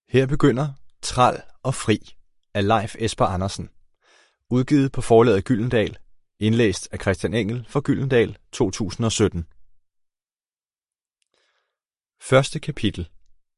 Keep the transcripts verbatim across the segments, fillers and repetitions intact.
Her begynder Træl og Fri af Leif Esper Andersen. Udgivet på forlaget Gyldendal. Indlæst af Christian Engel for Gyldendal to tusind og sytten. Første kapitel.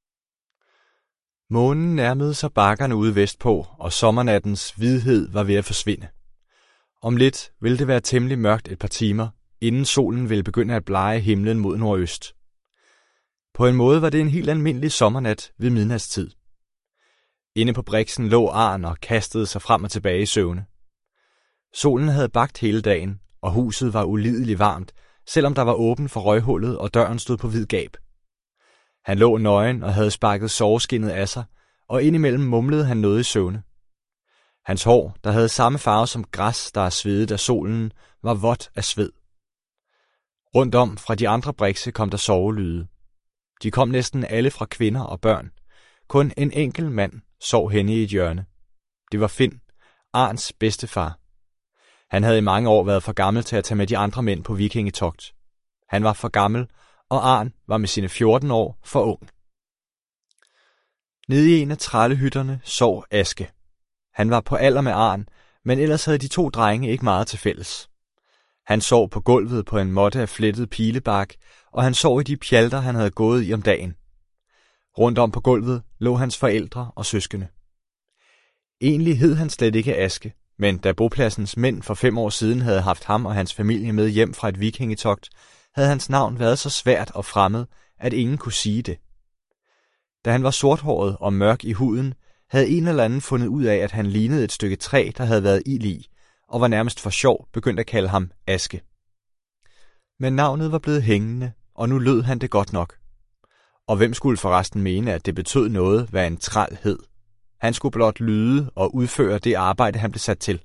Månen nærmede sig bakkerne ude vestpå, og sommernattens hvidhed var ved at forsvinde. Om lidt ville det være temmelig mørkt et par timer, inden solen ville begynde at blege himlen mod nordøst. På en måde var det en helt almindelig sommernat ved midnatstid. Inde på briksen lå Arn og kastede sig frem og tilbage i søvne. Solen havde bagt hele dagen, og huset var ulideligt varmt, selvom der var åben for røghullet og døren stod på vid gab. Han lå nøgen og havde sparket soveskinnet af sig, og indimellem mumlede han noget i søvne. Hans hår, der havde samme farve som græs, der er svedet af solen, var vådt af sved. Rundt om fra de andre brikse kom der sovelyde. De kom næsten alle fra kvinder og børn. Kun en enkelt mand sov henne i et hjørne. Det var Finn, Arns bedstefar. Han havde i mange år været for gammel til at tage med de andre mænd på vikingetogt. Han var for gammel, og Arn var med sine fjorten år for ung. Nede i en af trællehytterne sov Aske. Han var på alder med Arn, men ellers havde de to drenge ikke meget til fælles. Han sov på gulvet på en måtte af flettet pilebark, og han sov i de pjalter, han havde gået i om dagen. Rundt om på gulvet lå hans forældre og søskende. Egentlig hed han slet ikke Aske, men da bopladsens mænd for fem år siden havde haft ham og hans familie med hjem fra et vikingetogt, havde hans navn været så svært og fremmed, at ingen kunne sige det. Da han var sorthåret og mørk i huden, havde en eller anden fundet ud af, at han lignede et stykke træ, der havde været ild i, og var nærmest for sjov begyndt at kalde ham Aske. Men navnet var blevet hængende, og nu lød han det godt nok. Og hvem skulle forresten mene, at det betød noget, hvad en træl hed? Han skulle blot lyde og udføre det arbejde, han blev sat til.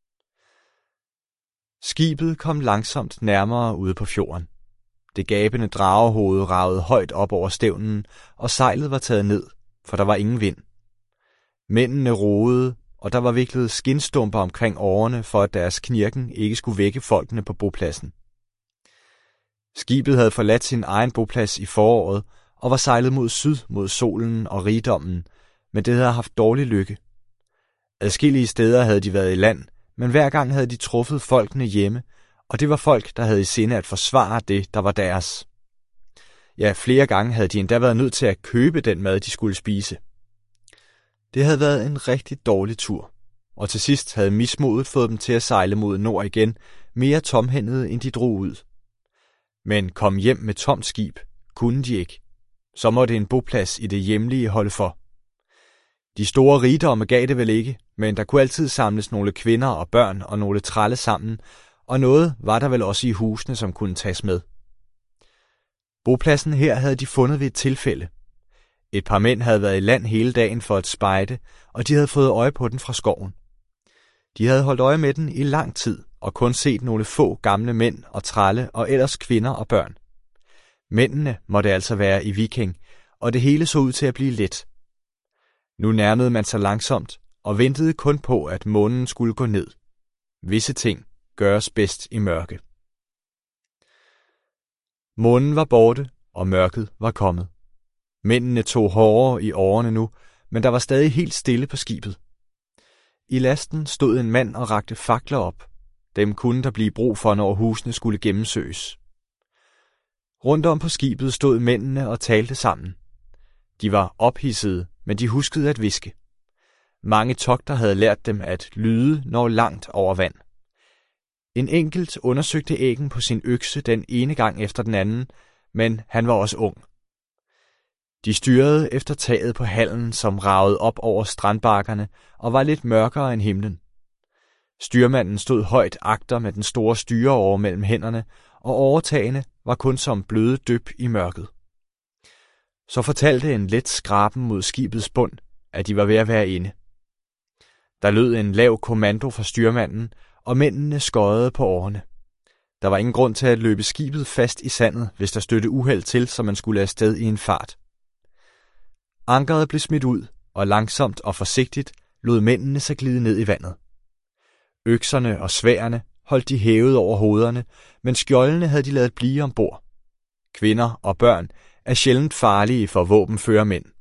Skibet kom langsomt nærmere ude på fjorden. Det gabende dragehoved ragede højt op over stævnen, og sejlet var taget ned, for der var ingen vind. Mændene roede, og der var viklet skindstumper omkring årene, for at deres knirken ikke skulle vække folkene på bopladsen. Skibet havde forladt sin egen boplads i foråret, og var sejlet mod syd mod solen og rigdommen, men det havde haft dårlig lykke. Adskillige steder havde de været i land, men hver gang havde de truffet folkene hjemme, og det var folk, der havde i sinde at forsvare det, der var deres. Ja, flere gange havde de endda været nødt til at købe den mad, de skulle spise. Det havde været en rigtig dårlig tur, og til sidst havde mismodet fået dem til at sejle mod nord igen, mere tomhændede end de drog ud. Men kom hjem med tomt skib kunne de ikke. Så måtte en boplads i det hjemlige holde for. De store rigdomme gav det vel ikke, men der kunne altid samles nogle kvinder og børn og nogle trælle sammen, og noget var der vel også i husene, som kunne tages med. Bopladsen her havde de fundet ved et tilfælde. Et par mænd havde været i land hele dagen for at spejde, og de havde fået øje på den fra skoven. De havde holdt øje med den i lang tid, og kun set nogle få gamle mænd og trælle og ellers kvinder og børn. Mændene måtte altså være i viking, og det hele så ud til at blive let. Nu nærmede man sig langsomt, og ventede kun på, at månen skulle gå ned. Visse ting gøres bedst i mørke. Månen var borte, og mørket var kommet. Mændene tog hårdere i årene nu, men der var stadig helt stille på skibet. I lasten stod en mand og rakte fakler op. Dem kunne der blive brug for, når husene skulle gennemsøges. Rundt om på skibet stod mændene og talte sammen. De var ophidsede, men de huskede at hviske. Mange togter havde lært dem at lyde, når langt over vand. En enkelt undersøgte æggen på sin økse den ene gang efter den anden, men han var også ung. De styrede efter taget på hallen, som ragede op over strandbakkerne og var lidt mørkere end himlen. Styrmanden stod højt agter med den store styreåre mellem hænderne, og overtagene var kun som bløde dyb i mørket. Så fortalte en let skraben mod skibets bund, at de var ved at være inde. Der lød en lav kommando fra styrmanden, og mændene skøjede på årene. Der var ingen grund til at løbe skibet fast i sandet, hvis der stødte uheld til, så man skulle afsted i en fart. Ankeret blev smidt ud, og langsomt og forsigtigt lod mændene sig glide ned i vandet. Økserne og sværdene holdt de hævet over hovederne, men skjoldene havde de ladet blive ombord. Kvinder og børn er sjældent farlige for våbenførermænd.